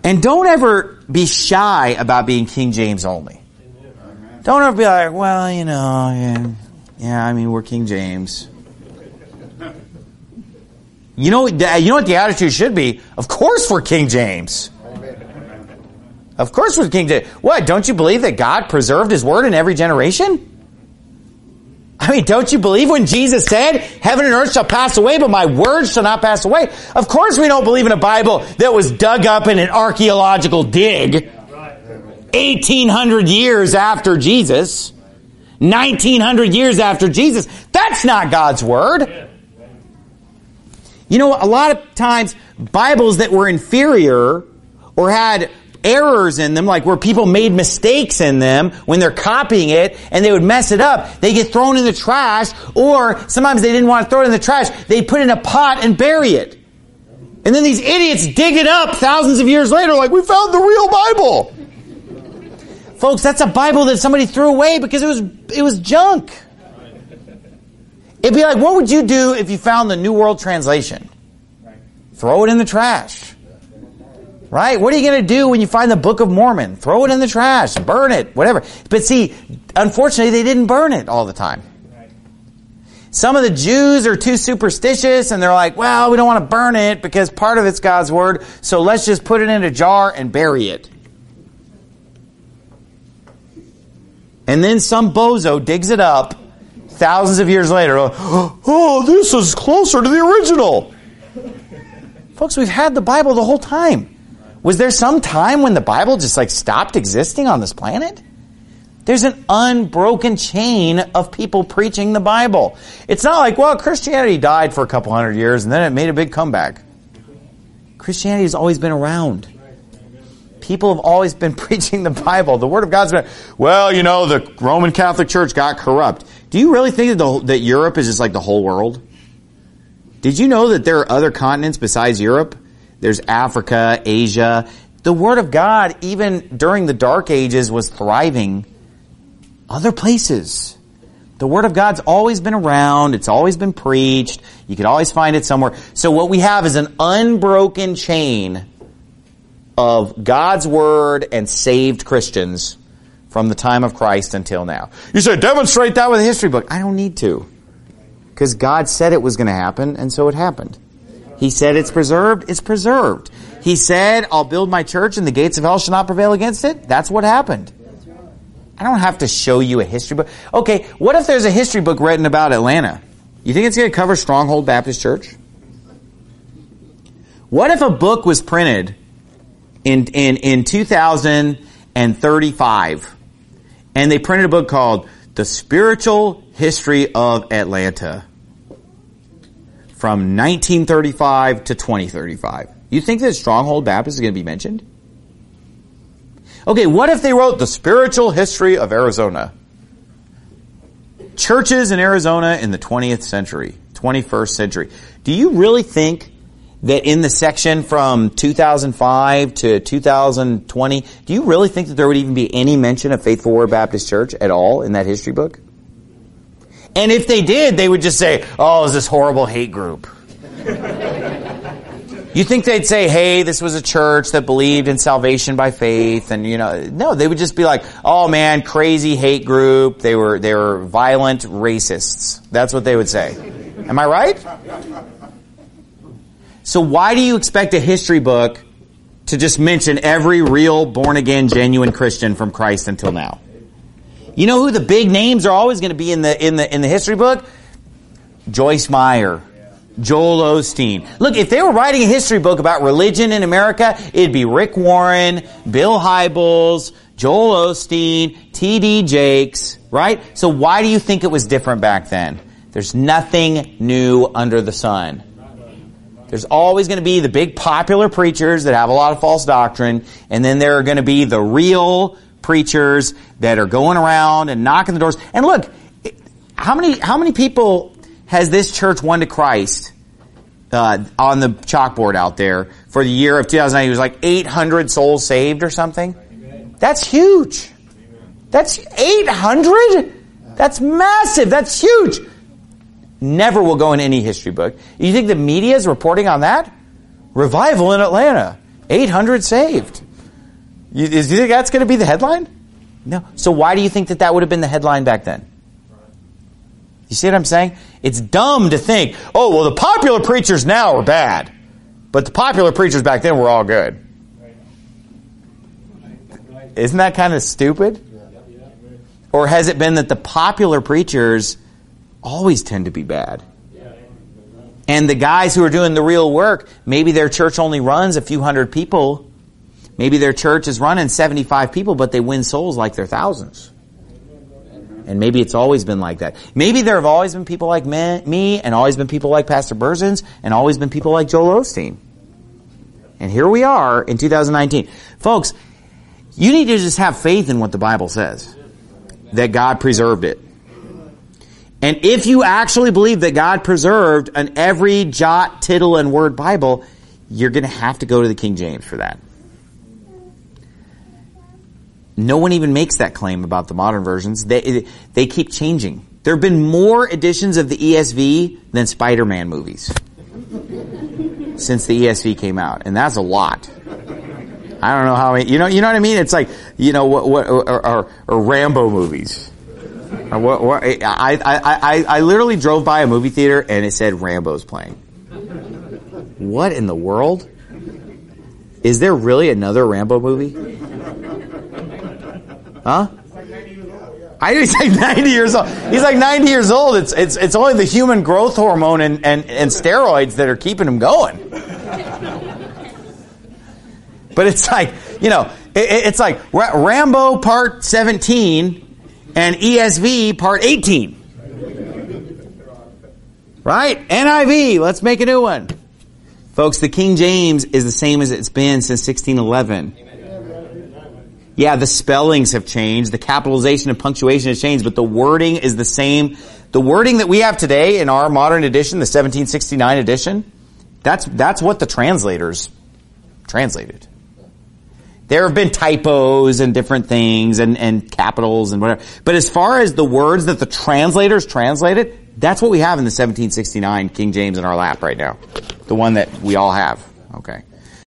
And don't ever be shy about being King James only. Don't ever be like, well, we're King James. You know what the attitude should be? Of course we're King James. Of course we're King James. What, don't you believe that God preserved His Word in every generation? I mean, don't you believe when Jesus said, heaven and earth shall pass away, but my words shall not pass away? Of course we don't believe in a Bible that was dug up in an archaeological dig 1,800 years after Jesus, 1,900 years after Jesus. That's not God's Word. You know, a lot of times, Bibles that were inferior or had errors in them, like where people made mistakes in them when they're copying it and they would mess it up, they get thrown in the trash, or sometimes they didn't want to throw it in the trash, they put it in a pot and bury it. And then these idiots dig it up thousands of years later like, we found the real Bible. Folks, that's a Bible that somebody threw away because it was junk. It'd be like, what would you do if you found the New World Translation? Throw it in the trash. Right? What are you going to do when you find the Book of Mormon? Throw it in the trash, burn it, whatever. But see, unfortunately, they didn't burn it all the time. Some of the Jews are too superstitious and they're like, well, we don't want to burn it because part of it's God's Word, so let's just put it in a jar and bury it. And then some bozo digs it up thousands of years later. Oh, this is closer to the original. Folks, we've had the Bible the whole time. Was there some time when the Bible just stopped existing on this planet? There's an unbroken chain of people preaching the Bible. It's not like, well, Christianity died for a couple hundred years and then it made a big comeback. Christianity has always been around. People have always been preaching the Bible. The Word of God's been, well, the Roman Catholic Church got corrupt. Do you really think that Europe is just like the whole world? Did you know that there are other continents besides Europe? There's Africa, Asia. The Word of God, even during the Dark Ages, was thriving other places. The Word of God's always been around. It's always been preached. You can always find it somewhere. So what we have is an unbroken chain of God's Word and saved Christians from the time of Christ until now. You say, demonstrate that with a history book. I don't need to. Because God said it was going to happen, and so it happened. He said it's preserved, it's preserved. He said, I'll build my church and the gates of hell shall not prevail against it. That's what happened. I don't have to show you a history book. Okay, what if there's a history book written about Atlanta? You think it's going to cover Stronghold Baptist Church? What if a book was printed in 2035 and they printed a book called The Spiritual History of Atlanta from 1935 to 2035? You think that Stronghold Baptist is going to be mentioned? Okay, what if they wrote The Spiritual History of Arizona? Churches in Arizona in the 20th century, 21st century. Do you really think that in the section from 2005 to 2020, do you really think that there would even be any mention of Faithful Word Baptist Church at all in that history book? And if they did, they would just say, oh, it's this horrible hate group. You think they'd say, hey, this was a church that believed in salvation by faith, and no, they would just be like, oh man, crazy hate group. They were violent racists. That's what they would say. Am I right? So why do you expect a history book to just mention every real born-again, genuine Christian from Christ until now? You know who the big names are always going to be in the history book? Joyce Meyer, Joel Osteen. Look, if they were writing a history book about religion in America, it'd be Rick Warren, Bill Hybels, Joel Osteen, T.D. Jakes, right? So why do you think it was different back then? There's nothing new under the sun. There's always going to be the big popular preachers that have a lot of false doctrine, and then there are going to be the real preachers that are going around and knocking the doors. And look, how many people has this church won to Christ on the chalkboard out there for the year of 2009? It was like 800 souls saved or something. That's huge. That's 800? That's massive. That's huge. Never will go in any history book. You think the media is reporting on that? Revival in Atlanta. 800 saved. Do you think that's going to be the headline? No. So why do you think that would have been the headline back then? You see what I'm saying? It's dumb to think, oh, well, the popular preachers now are bad. But the popular preachers back then were all good. Isn't that kind of stupid? Or has it been that the popular preachers always tend to be bad? And the guys who are doing the real work, maybe their church only runs a few hundred people. Maybe their church is running 75 people, but they win souls like they're thousands. And maybe it's always been like that. Maybe there have always been people like me, and always been people like Pastor Berzins, and always been people like Joel Osteen. And here we are in 2019. Folks, you need to just have faith in what the Bible says. That God preserved it. And if you actually believe that God preserved an every jot, tittle, and word Bible, you're going to have to go to the King James for that. No one even makes that claim about the modern versions. They keep changing. There have been more editions of the ESV than Spider-Man movies since the ESV came out, and that's a lot. I don't know how many. You know what I mean? It's like or Rambo movies. I literally drove by a movie theater and it said Rambo's playing. What in the world? Is there really another Rambo movie? Huh? I know he's like 90 years old. He's like 90 years old. It's only the human growth hormone and steroids that are keeping him going. But it's like, it's like Rambo part 17 and ESV part 18. Right? NIV, let's make a new one. Folks, the King James is the same as it's been since 1611. Yeah, the spellings have changed, the capitalization and punctuation has changed, but the wording is the same. The wording that we have today in our modern edition, the 1769 edition, that's what the translators translated. There have been typos and different things and capitals and whatever. But as far as the words that the translators translated, that's what we have in the 1769 King James in our lap right now. The one that we all have. Okay.